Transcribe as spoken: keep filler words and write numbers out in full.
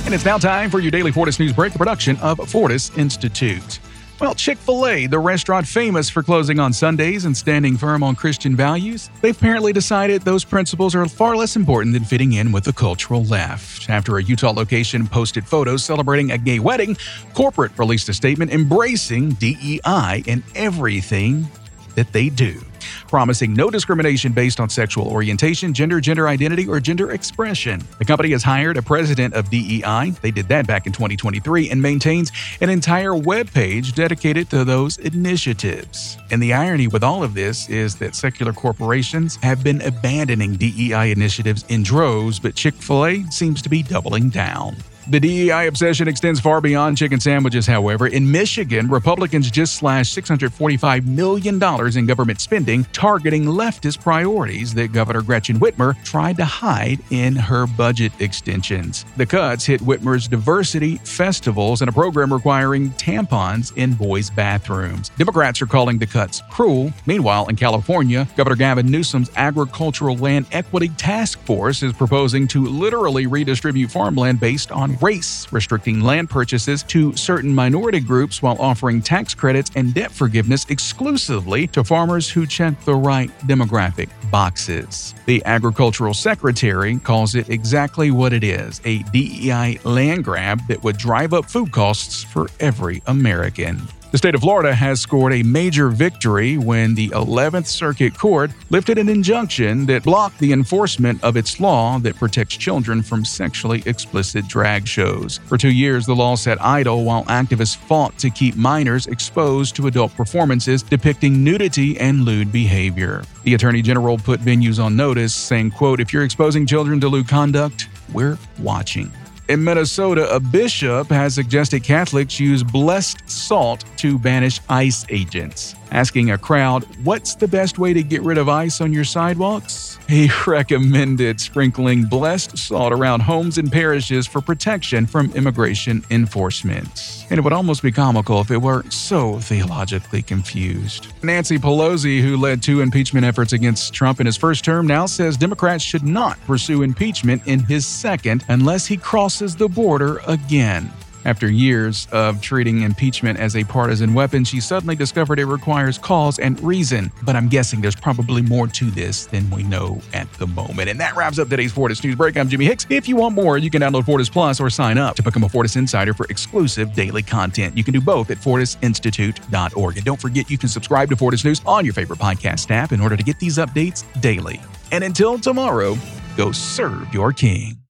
And it's now time for your daily Fortis News Break, a production of Fortis Institute. Well, Chick-fil-A, the restaurant famous for closing on Sundays and standing firm on Christian values, they've apparently decided those principles are far less important than fitting in with the cultural left. After a Utah location posted photos celebrating a gay wedding, corporate released a statement embracing D E I in everything that they do, promising no discrimination based on sexual orientation, gender, gender identity, or gender expression. The company has hired a president of D E I, they did that back in twenty twenty-three, and maintains an entire webpage dedicated to those initiatives. And the irony with all of this is that secular corporations have been abandoning D E I initiatives in droves, but Chick-fil-A seems to be doubling down. The D E I obsession extends far beyond chicken sandwiches, however. In Michigan, Republicans just slashed six hundred forty-five million dollars in government spending, targeting leftist priorities that Governor Gretchen Whitmer tried to hide in her budget extensions. The cuts hit Whitmer's diversity festivals and a program requiring tampons in boys' bathrooms. Democrats are calling the cuts cruel. Meanwhile, in California, Governor Gavin Newsom's Agricultural Land Equity Task Force is proposing to literally redistribute farmland based on race, restricting land purchases to certain minority groups while offering tax credits and debt forgiveness exclusively to farmers who check the right demographic boxes. The agricultural secretary calls it exactly what it is, a D E I land grab that would drive up food costs for every American. The state of Florida has scored a major victory when the eleventh Circuit Court lifted an injunction that blocked the enforcement of its law that protects children from sexually explicit drag shows. For two years, the law sat idle while activists fought to keep minors exposed to adult performances depicting nudity and lewd behavior. The Attorney General put venues on notice, saying, quote, "If you're exposing children to lewd conduct, we're watching." In Minnesota, a bishop has suggested Catholics use blessed salt to banish ICE agents. Asking a crowd, what's the best way to get rid of ICE on your sidewalks? He recommended sprinkling blessed salt around homes and parishes for protection from immigration enforcement. And it would almost be comical if it weren't so theologically confused. Nancy Pelosi, who led two impeachment efforts against Trump in his first term, now says Democrats should not pursue impeachment in his second unless he crosses the border again. After years of treating impeachment as a partisan weapon, she suddenly discovered it requires cause and reason. But I'm guessing there's probably more to this than we know at the moment. And that wraps up today's Fortis News Break. I'm Jimmy Hicks. If you want more, you can download Fortis Plus or sign up to become a Fortis Insider for exclusive daily content. You can do both at fortis institute dot org. And don't forget, you can subscribe to Fortis News on your favorite podcast app in order to get these updates daily. And until tomorrow, go serve your king.